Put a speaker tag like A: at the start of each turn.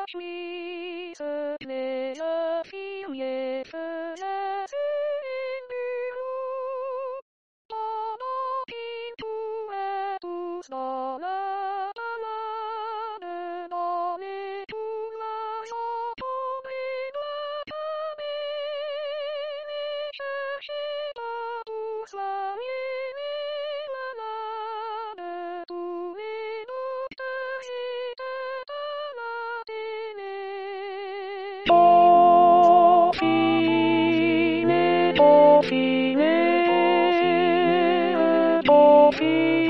A: watch me submit a few years in blue. Todo pintu etus dola balada dole tua sotto la camene necessita tu slavini la lana tu inocta sita talatine. Toffine, toffine, toffine.